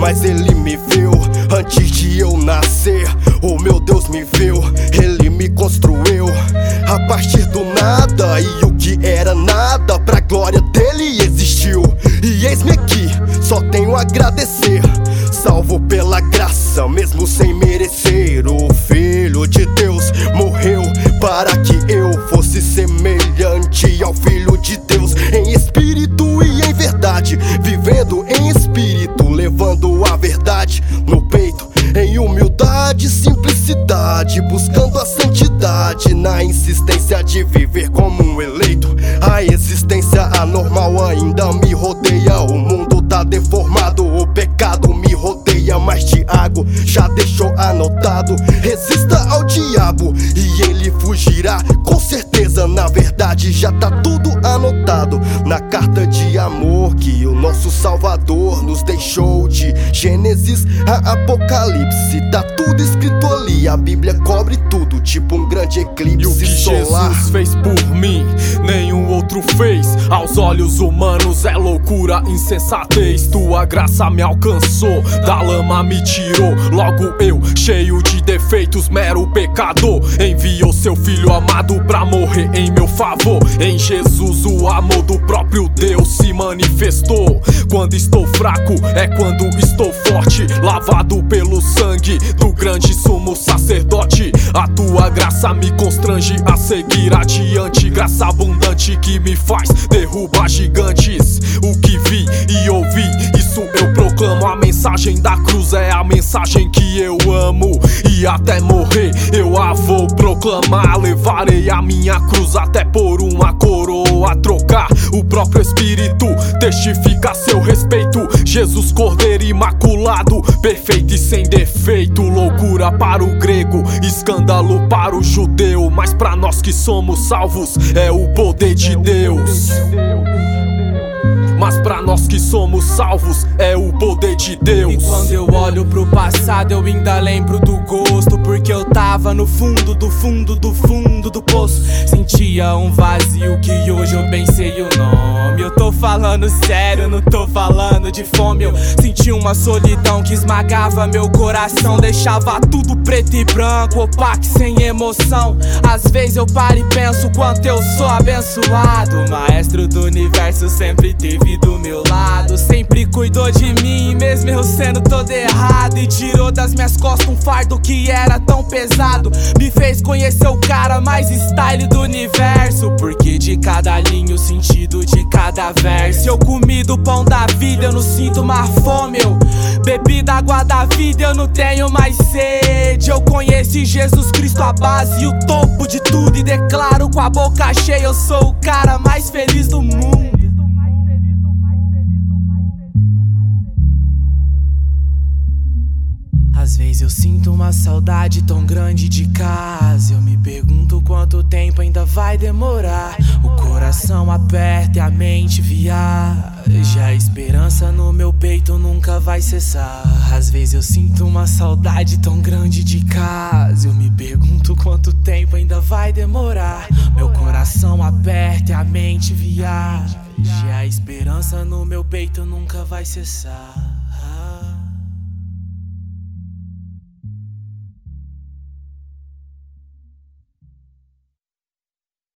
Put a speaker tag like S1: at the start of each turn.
S1: mas ele me viu antes de eu nascer. Oh, meu Deus me viu, ele me construiu a partir do nada, e o que era nada pra glória dele existiu. E eis-me aqui, só tenho a agradecer, salvo pela graça, mesmo sem merecer. O Filho de Deus morreu para que eu fosse semelhante ao Filho de Deus, em espírito e em verdade, vivendo em espírito, levando a verdade no peito, em humildade e simplicidade, buscando a santidade, na insistência de viver como um eleito. A existência anormal ainda me rodeia, o mundo tá deformado, o pecado me rodeia, mas Tiago já deixou anotado: resista ao diabo e ele fugirá, com certeza. Na verdade já tá tudo anotado na carta de amor que o nosso Salvador nos deixou, de Gênesis a Apocalipse, tá tudo escrito ali. A Bíblia cobre tudo, tipo um grande eclipse
S2: e o que
S1: solar.
S2: Jesus fez por mim, nenhum outro fez. Aos olhos humanos é loucura, insensatez. Tua graça me alcançou, da lama me tirou. Logo eu, cheio de defeitos, mero pecador, enviou seu filho amado pra morrer em meu favor. Em Jesus o amor do próprio Deus se manifestou. Quando estou fraco é quando estou forte, lavado pelo sangue do grande sumo sacerdote. A tua graça me constrange a seguir adiante, graça abundante que me faz derrubar gigantes. O que vi e ouvi, isso eu proclamo. A mensagem da cruz é a mensagem que eu amo, e até morrer eu a vou proclamar. Levarei a minha cruz até por uma coroa trocar. O próprio Espírito testifica seu respeito. Jesus Cordeiro imaculado, perfeito e sem defeito. Loucura para o grego, escândalo para o judeu, mas pra nós que somos salvos é o poder de Deus. Mas pra nós que somos salvos é o poder de Deus.
S3: E quando eu olho pro passado eu ainda lembro do gosto, porque eu tava no fundo do fundo do fundo do poço. Sentia um vazio que hoje eu bem sei o nome. Eu tô falando sério, não tô falando de fome. Eu senti uma solidão que esmagava meu coração, deixava tudo preto e branco, opaco sem emoção. Às vezes eu paro e penso quanto eu sou abençoado. O maestro do universo sempre teve do meu lado, sempre cuidou de mim, mesmo eu sendo todo errado, e tirou das minhas costas um fardo que era tão pesado. Me fez conhecer o cara mais style do universo, porque de cada linha o sentido de cada verso. Eu comi do pão da vida, eu não sinto mais fome. Eu bebi da água da vida, eu não tenho mais sede. Eu conheci Jesus Cristo a base e o topo de tudo, e declaro com a boca cheia: eu sou o cara mais feliz do mundo. Às vezes eu sinto uma saudade tão grande de casa. Eu me pergunto quanto tempo ainda vai demorar. O coração aperta e a mente viaja, a esperança no meu peito nunca vai cessar. Às vezes eu sinto uma saudade tão grande de casa. Eu me pergunto quanto tempo ainda vai demorar. Meu coração aperta e a mente viaja, a esperança no meu peito nunca vai cessar.